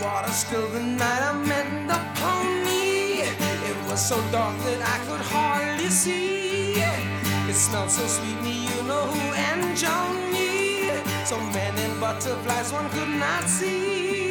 water still the night I met the pony. It was so dark that I could hardly see. It smelled so sweet, me, you know who, and Johnny. So many butterflies one could not see.